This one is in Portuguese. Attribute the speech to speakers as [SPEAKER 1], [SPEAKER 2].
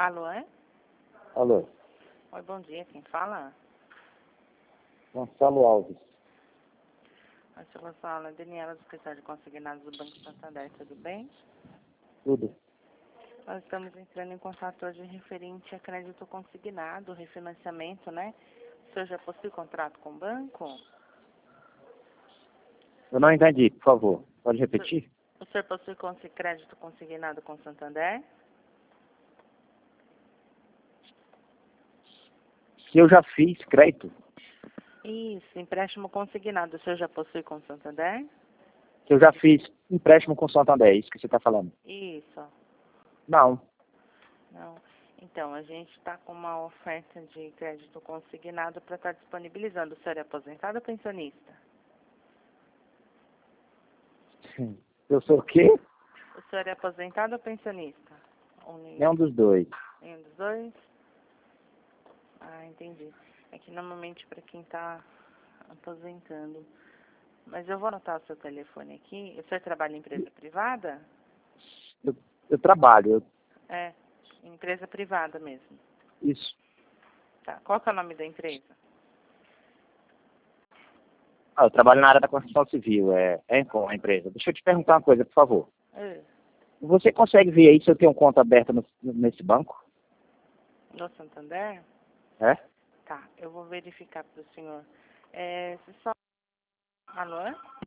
[SPEAKER 1] Alô, é?
[SPEAKER 2] Alô,
[SPEAKER 1] Oi, bom dia. Quem fala?
[SPEAKER 2] Gonçalo Alves.
[SPEAKER 1] Oi, seu Gonçalo. É Daniela, do escritório de consignados do Banco Santander. Tudo bem?
[SPEAKER 2] Tudo.
[SPEAKER 1] Nós estamos entrando em contato hoje referente a crédito consignado, refinanciamento, né? O senhor já possui contrato com o banco?
[SPEAKER 2] Eu não entendi, por favor. Pode repetir?
[SPEAKER 1] O senhor possui crédito consignado com o Santander?
[SPEAKER 2] Se eu já fiz crédito,
[SPEAKER 1] Isso, empréstimo consignado. O senhor já possui com o Santander?
[SPEAKER 2] se eu já fiz empréstimo com o Santander, é isso que você está falando?
[SPEAKER 1] Isso.
[SPEAKER 2] Não.
[SPEAKER 1] Não. Então, a gente está com uma oferta de crédito consignado para estar disponibilizando. O senhor é aposentado ou pensionista?
[SPEAKER 2] Eu sou o quê?
[SPEAKER 1] O senhor é aposentado ou pensionista? Ou
[SPEAKER 2] Nenhum dos dois.
[SPEAKER 1] nenhum dos dois? Ah, entendi. É que normalmente para quem está aposentando. Mas eu vou anotar o seu telefone aqui. O senhor trabalha em empresa privada?
[SPEAKER 2] Eu trabalho.
[SPEAKER 1] É, empresa privada mesmo.
[SPEAKER 2] Isso.
[SPEAKER 1] Tá. Qual que é o nome da empresa?
[SPEAKER 2] Eu trabalho na área da construção civil. É Encom, a empresa. Deixa eu te perguntar uma coisa, por favor. Você consegue ver aí se eu tenho conta aberta nesse banco?
[SPEAKER 1] No Santander?
[SPEAKER 2] É?
[SPEAKER 1] Tá, eu vou verificar para o senhor. Você só... Alô?